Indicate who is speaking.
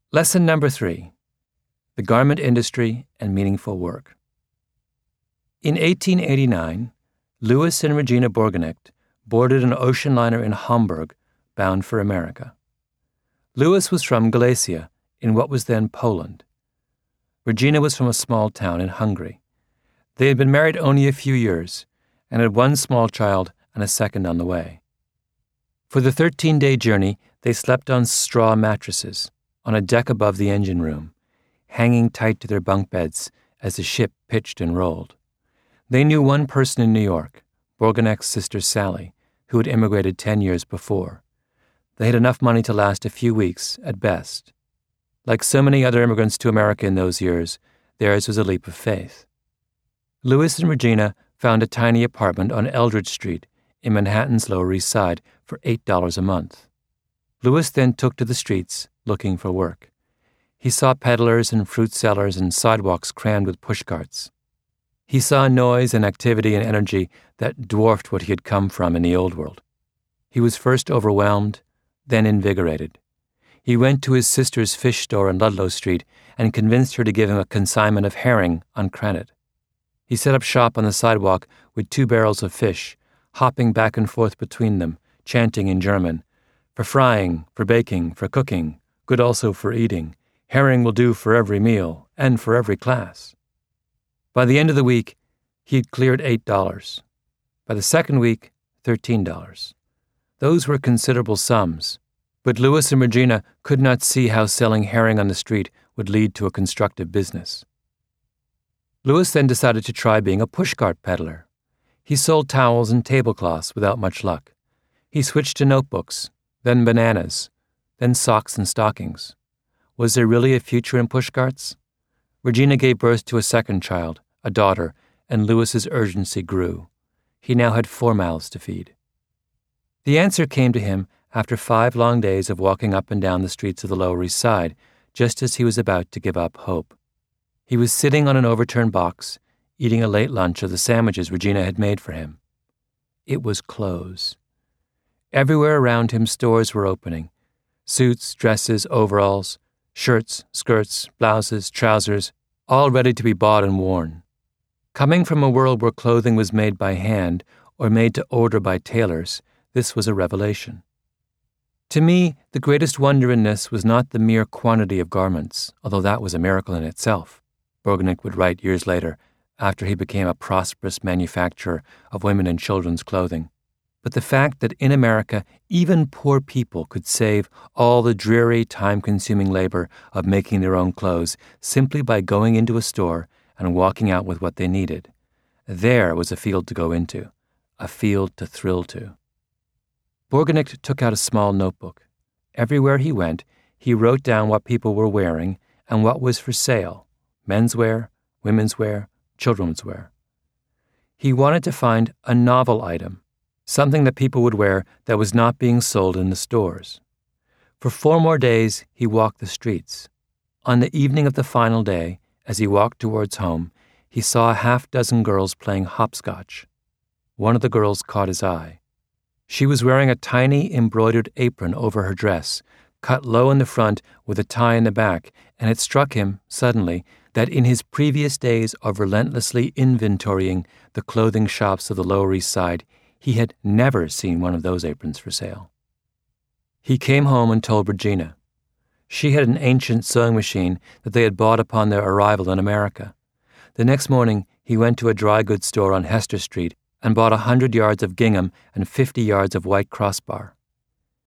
Speaker 1: Lesson number 3. The Garment Industry and Meaningful Work. In 1889, Louis and Regina Bourgonect boarded an ocean liner in Hamburg bound for America. Louis was from Galicia, in what was then Poland. Regina was from a small town in Hungary. They had been married only a few years and had one small child and a second on the way. For the 13-day journey, they slept on straw mattresses on a deck above the engine room, hanging tight to their bunk beds as the ship pitched and rolled. They knew one person in New York, Bourgonect's sister Sally, who had immigrated 10 years before. They had enough money to last a few weeks at best. Like so many other immigrants to America in those years, theirs was a leap of faith. Louis and Regina found a tiny apartment on Eldridge Street in Manhattan's Lower East Side for $8 a month. Louis then took to the streets looking for work. He saw peddlers and fruit sellers and sidewalks crammed with pushcarts. He saw noise and activity and energy that dwarfed what he had come from in the old world. He was first overwhelmed, then invigorated. He went to his sister's fish store on Ludlow Street and convinced her to give him a consignment of herring on credit. He set up shop on the sidewalk with 2 barrels of fish, hopping back and forth between them, chanting in German, "For frying, for baking, for cooking, good also for eating. Herring will do for every meal and for every class." By the end of the week, he had cleared $8. By the second week, $13. Those were considerable sums, but Louis and Regina could not see how selling herring on the street would lead to a constructive business. Louis then decided to try being a pushcart peddler. He sold towels and tablecloths without much luck. He switched to notebooks, then bananas, then socks and stockings. Was there really a future in pushcarts? Regina gave birth to a second child, a daughter, and Louis's urgency grew. He now had 4 mouths to feed. The answer came to him after 5 long days of walking up and down the streets of the Lower East Side, just as he was about to give up hope. He was sitting on an overturned box, eating a late lunch of the sandwiches Regina had made for him. It was clothes. Everywhere around him stores were opening. Suits, dresses, overalls, shirts, skirts, blouses, trousers, all ready to be bought and worn. Coming from a world where clothing was made by hand or made to order by tailors, this was a revelation. To me, the greatest wonder in this was not the mere quantity of garments, although that was a miracle in itself, Bourgonect would write years later, after he became a prosperous manufacturer of women and children's clothing, but the fact that in America, even poor people could save all the dreary, time-consuming labor of making their own clothes simply by going into a store and walking out with what they needed. There was a field to go into, a field to thrill to. Bourgonect took out a small notebook. Everywhere he went, he wrote down what people were wearing and what was for sale: menswear, women's wear, children's wear. He wanted to find a novel item, something that people would wear that was not being sold in the stores. For 4 more days, he walked the streets. On the evening of the final day, as he walked towards home, he saw a half-dozen girls playing hopscotch. One of the girls caught his eye. She was wearing a tiny embroidered apron over her dress, cut low in the front with a tie in the back, and it struck him, suddenly, that in his previous days of relentlessly inventorying the clothing shops of the Lower East Side, he had never seen one of those aprons for sale. He came home and told Regina. She had an ancient sewing machine that they had bought upon their arrival in America. The next morning, he went to a dry goods store on Hester Street and bought 100 yards of gingham and 50 yards of white crossbar.